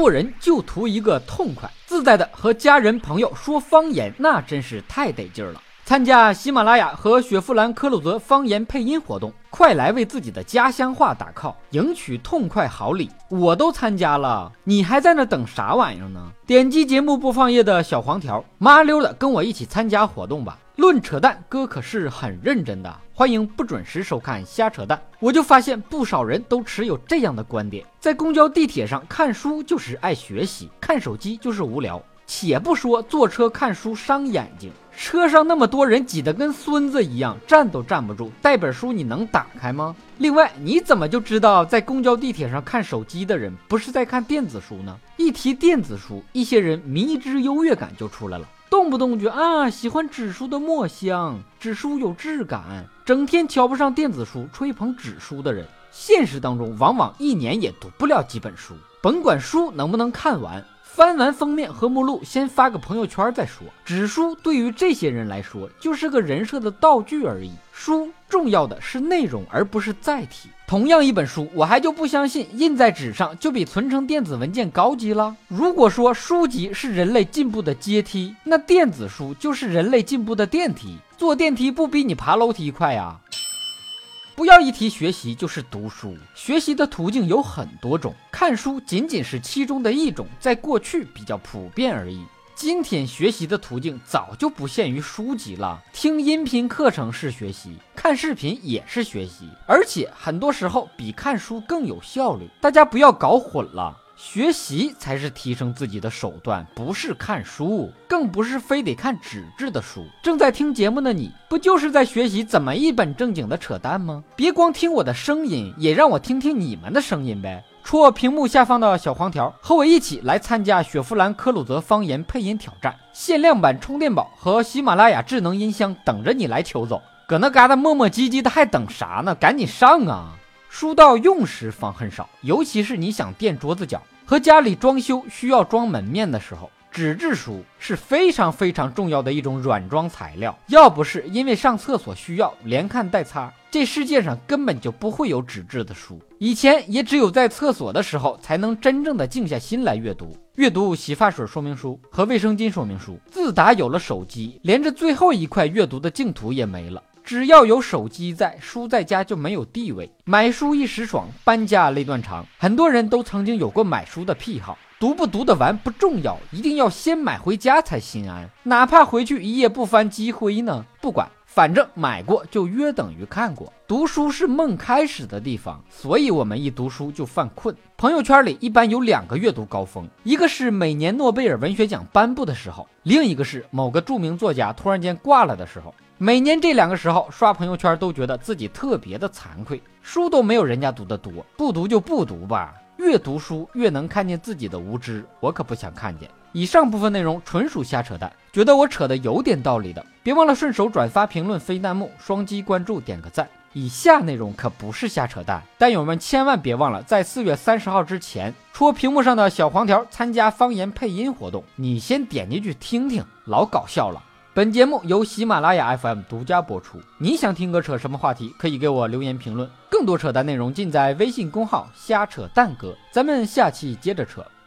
做人就图一个痛快，自在的和家人朋友说方言，那真是太得劲儿了。参加喜马拉雅和雪佛兰科鲁泽方言配音活动，快来为自己的家乡话打 call， 赢取痛快好礼。我都参加了，你还在那等啥玩意儿呢？点击节目播放页的小黄条，麻溜的跟我一起参加活动吧。论扯淡，哥可是很认真的，欢迎不准时收看瞎扯淡。我就发现不少人都持有这样的观点，在公交地铁上看书就是爱学习，看手机就是无聊。且不说坐车看书伤眼睛，车上那么多人挤得跟孙子一样，站都站不住，带本书你能打开吗？另外，你怎么就知道在公交地铁上看手机的人不是在看电子书呢？一提电子书，一些人迷之优越感就出来了，动不动就喜欢纸书的墨香，纸书有质感，整天瞧不上电子书，吹捧纸书的人，现实当中往往一年也读不了几本书。甭管书能不能看完，翻完封面和目录先发个朋友圈再说。纸书对于这些人来说就是个人设的道具而已，书重要的是内容而不是载体。同样一本书，我还就不相信印在纸上就比存成电子文件高级了。如果说书籍是人类进步的阶梯，那电子书就是人类进步的电梯。坐电梯不比你爬楼梯快呀？不要一提学习就是读书，学习的途径有很多种，看书仅仅是其中的一种，在过去比较普遍而已。今天学习的途径早就不限于书籍了，听音频课程是学习，看视频也是学习，而且很多时候比看书更有效率。大家不要搞混了，学习才是提升自己的手段，不是看书，更不是非得看纸质的书。正在听节目的你，不就是在学习怎么一本正经的扯淡吗？别光听我的声音，也让我听听你们的声音呗。戳屏幕下方的小黄条，和我一起来参加雪佛兰科鲁泽方言配音挑战，限量版充电宝和喜马拉雅智能音箱等着你来求走。搁那嘎达磨磨唧唧的还等啥呢？赶紧上啊！书到用时方恨少，尤其是你想垫桌子脚和家里装修需要装门面的时候，纸质书是非常非常重要的一种软装材料。要不是因为上厕所需要连看带擦，这世界上根本就不会有纸质的书。以前也只有在厕所的时候才能真正的静下心来阅读洗发水说明书和卫生巾说明书。自打有了手机，连着最后一块阅读的净土也没了。只要有手机在，书在家就没有地位。买书一时爽，搬家累断肠。很多人都曾经有过买书的癖好，读不读得完不重要，一定要先买回家才心安，哪怕回去一夜不翻积灰呢，不管，反正买过就约等于看过。读书是梦开始的地方，所以我们一读书就犯困。朋友圈里一般有2个阅读高峰，一个是每年诺贝尔文学奖颁布的时候，另一个是某个著名作家突然间挂了的时候。每年这2个时候刷朋友圈都觉得自己特别的惭愧，书都没有人家读得多，不读就不读吧，越读书越能看见自己的无知，我可不想看见。以上部分内容纯属瞎扯淡，觉得我扯的有点道理的，别忘了顺手转发、评论、飞弹幕、双击关注、点个赞。以下内容可不是瞎扯淡，但友们千万别忘了在4月30号之前戳屏幕上的小黄条参加方言配音活动，你先点进去听听，老搞笑了。本节目由喜马拉雅 FM 独家播出，你想听哥扯什么话题，可以给我留言评论，更多扯淡内容尽在微信公号瞎扯淡哥，咱们下期接着扯。